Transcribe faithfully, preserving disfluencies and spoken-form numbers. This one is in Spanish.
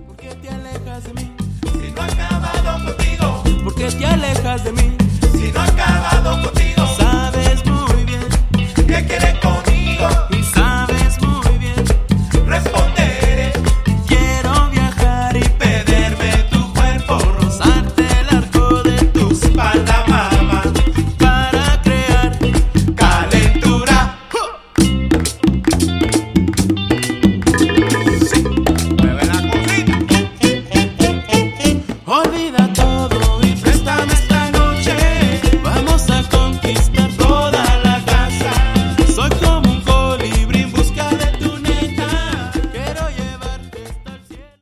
¿Por qué te alejas de mí? Si no he acabado contigo. ¿Por qué te alejas de mí? Si no he acabado contigo. Sabes muy bien que quieres conmigo.